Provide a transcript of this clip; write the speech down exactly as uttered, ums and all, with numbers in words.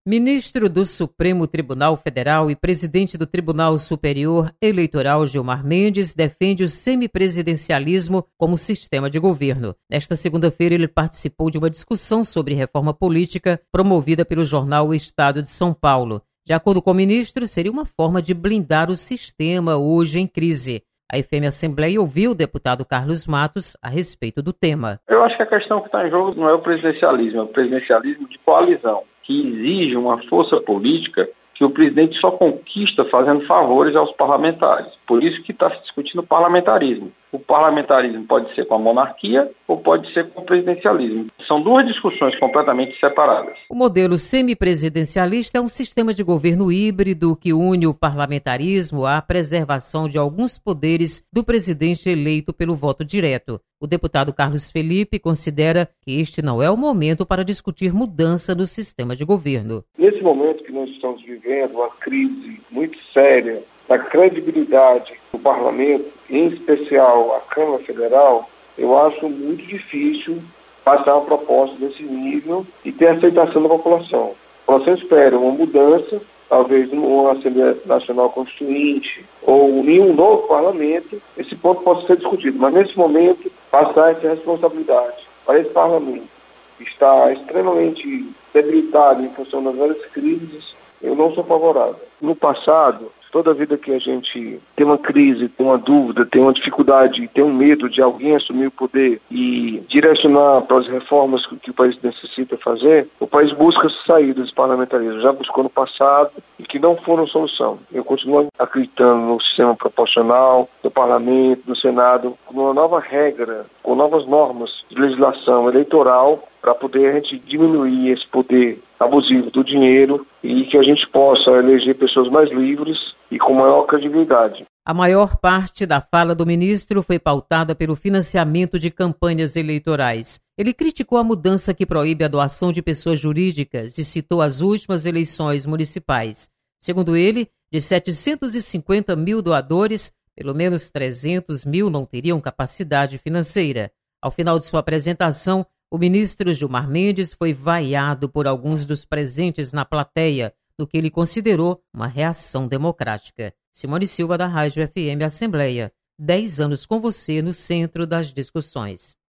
Ministro do Supremo Tribunal Federal e presidente do Tribunal Superior Eleitoral Gilmar Mendes defende o semipresidencialismo como sistema de governo. Nesta segunda-feira, ele participou de uma discussão sobre reforma política promovida pelo jornal O Estado de São Paulo. De acordo com o ministro, seria uma forma de blindar o sistema hoje em crise. A F M Assembleia ouviu o deputado Carlos Matos a respeito do tema. Eu acho que a questão que está em jogo não é o presidencialismo, é o presidencialismo de coalizão, que exige uma força política que o presidente só conquista fazendo favores aos parlamentares. Por isso que está se discutindo o parlamentarismo. O parlamentarismo pode ser com a monarquia ou pode ser com o presidencialismo. São duas discussões completamente separadas. O modelo semipresidencialista é um sistema de governo híbrido que une o parlamentarismo à preservação de alguns poderes do presidente eleito pelo voto direto. O deputado Carlos Felipe considera que este não é o momento para discutir mudança no sistema de governo. Nesse momento que nós estamos vivendo uma crise muito séria da credibilidade do parlamento, em especial a Câmara Federal, eu acho muito difícil passar uma proposta desse nível e ter aceitação da população. A população espera uma mudança, talvez numa Assembleia Nacional Constituinte ou em um novo parlamento, esse ponto possa ser discutido. Mas nesse momento, passar essa responsabilidade para esse parlamento, que está extremamente debilitado em função das várias crises, eu não sou favorável. No passado, toda vida que a gente tem uma crise, tem uma dúvida, tem uma dificuldade, tem um medo de alguém assumir o poder e direcionar para as reformas que o país necessita fazer, o país busca sair desse parlamentarismo. Já buscou no passado e que não foram solução. Eu continuo acreditando no sistema proporcional, do parlamento, do Senado, com uma nova regra, com novas normas de legislação eleitoral para poder a gente diminuir esse poder abusivo do dinheiro e que a gente possa eleger pessoas mais livres e com maior credibilidade. A maior parte da fala do ministro foi pautada pelo financiamento de campanhas eleitorais. Ele criticou a mudança que proíbe a doação de pessoas jurídicas e citou as últimas eleições municipais. Segundo ele, de setecentos e cinquenta mil doadores, pelo menos trezentos mil não teriam capacidade financeira. Ao final de sua apresentação, o ministro Gilmar Mendes foi vaiado por alguns dos presentes na plateia, do que ele considerou uma reação democrática. Simone Silva, da Rádio F M Assembleia. Dez anos com você no centro das discussões.